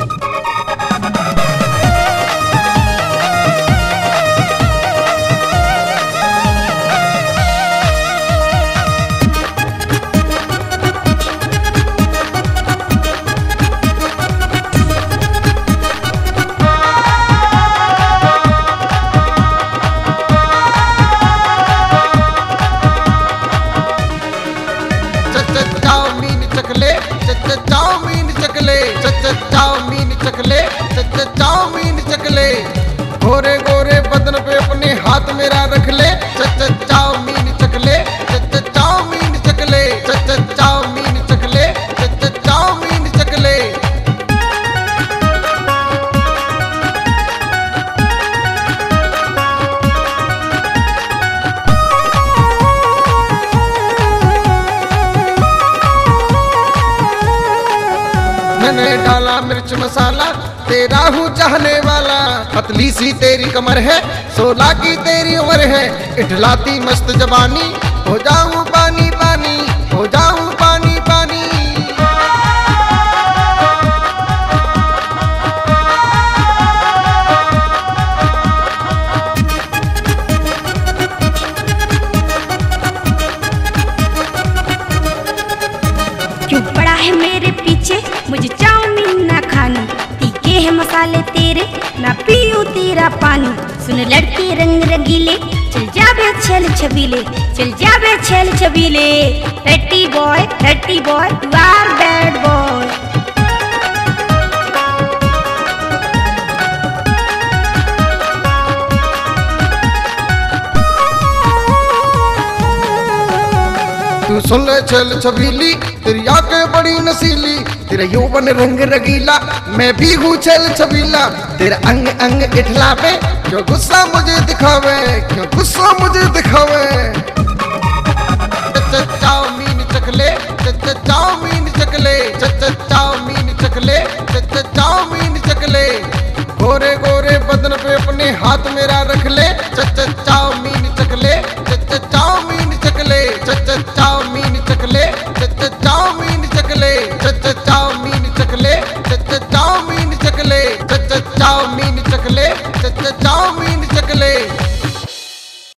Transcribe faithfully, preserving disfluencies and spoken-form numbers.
Chowmein चकले chowmein चकले chowmein चकले गोरे गोरे बदन पे अपने हाथ मेरा रख ले चाउमीन चकले चाउमीन चकले चाउमीन चकले चाउमीन चकले। मैंने डाला मिर्च मसाला तेरा हूँ चाहने वाला, पतली सी तेरी कमर है सोलह की तेरी उम्र है, इठलाती मस्त जवानी हो जाऊं पानी पानी हो जाऊं पानी पानी। क्यों पड़ा है मेरे पीछे, मुझे चाउमीन ना खानी, तीखे है मसाले तेरे ना पीऊं तेरा पानी। सुन लड़के रंग रंगीले चल जाबे छल छबीले चल जाबे छल छबीले, रट्टी बॉय रट्टी boy you are bad boy. तू सुन ले छल छबीली तेरी आंखें बड़ी नसीली, तेरा यौवन रंग रगीला मैं भी हूँ छल छबीला, तेरा अंग अंग इठलावे क्यों गुस्सा मुझे दिखावे क्यों गुस्सा मुझे दिखावे। चाउमीन चकले चाउमीन चकले चाउमीन चकले चाउमीन चकले गोरे गोरे बदन पे अपने हाथ मेरा रख ले चाउमीन चकले चाउमीन चकले चाउमीन चकले चाउमीन चकले चाउमीन चकले चाउमीन चकले चाउमीन चकले चाउमीन